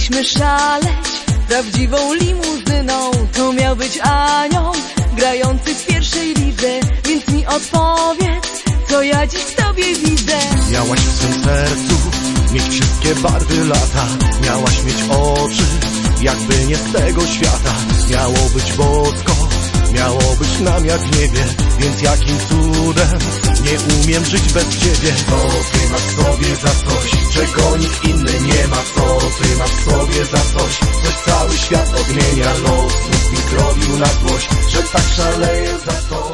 Mieliśmy szaleć prawdziwą limuzyną. To miał być anioł grający w pierwszej lidze. Więc mi odpowiedz, co ja dziś w tobie widzę. Miałaś w swym sercu mieć wszystkie barwy lata. Miałaś mieć oczy jakby nie z tego świata. Miało być bosko, miało być namiar w niebie. Więc jakim cudem nie umiem żyć bez ciebie. Co ty masz w sobie za coś, czego nikt inny nie ma? Co ty masz w sobie za coś, coś cały świat odmienia. Los znów mi zrobił na złość, że tak szaleję za to.